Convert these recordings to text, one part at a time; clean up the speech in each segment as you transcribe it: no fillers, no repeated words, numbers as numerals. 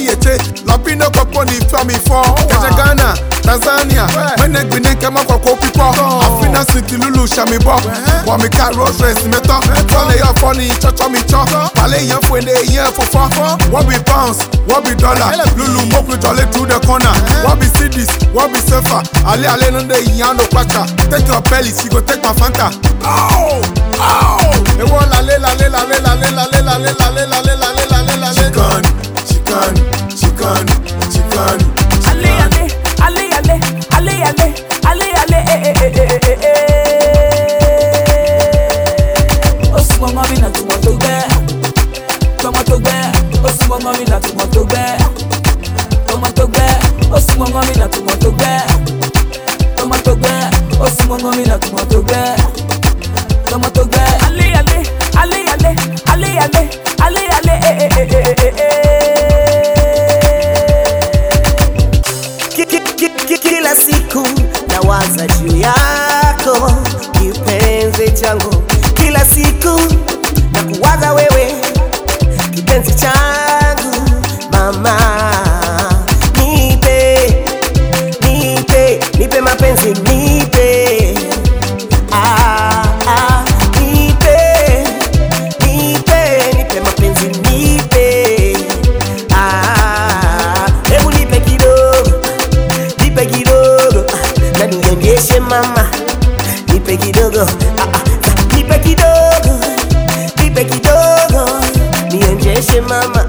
yete Lapino Koponi Fami for Ghana, Tanzania Menek Bineka Mako Pipo Afina City Lulu Shamibo Wamika Rose Race Meto Fale ya funny Chocho Micho Pale ya Fwende ya Fofo What be pounds, what be dollar Lulu Moku Jolly through the corner What be cities, what be safer Ale Ale Nande Yano Kwacha Take your belly, she go take my Fanta Oh, oh They want la le la le la le la le la le la le la le la le la le la le la le Chicken Ale ale Osmo mami na tomato bear Osmo mami na tomato bear Osmo mami na tomato bear Osmo mami na tomato bear Kila siku nawaza juu yako kipenzi changu, kila siku nakuwaza wewe kipenzi changu mama, nipe mapenzi nipe nipe mapenzi nipe hebu nipe kidogo na nionyeshe mama, nipe kidogo nipe kidogo nionyeshe mama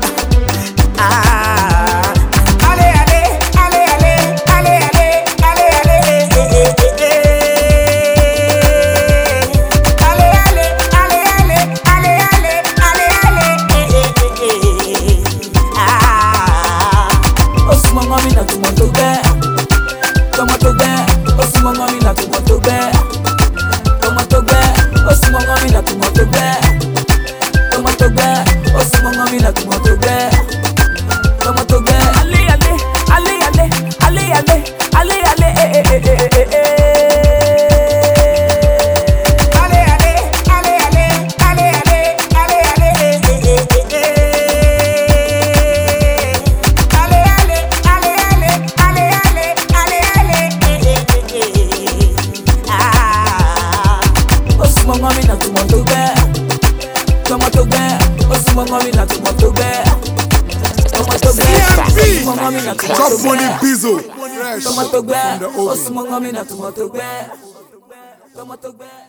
Tomato bear, Osmo mami na tomato bear.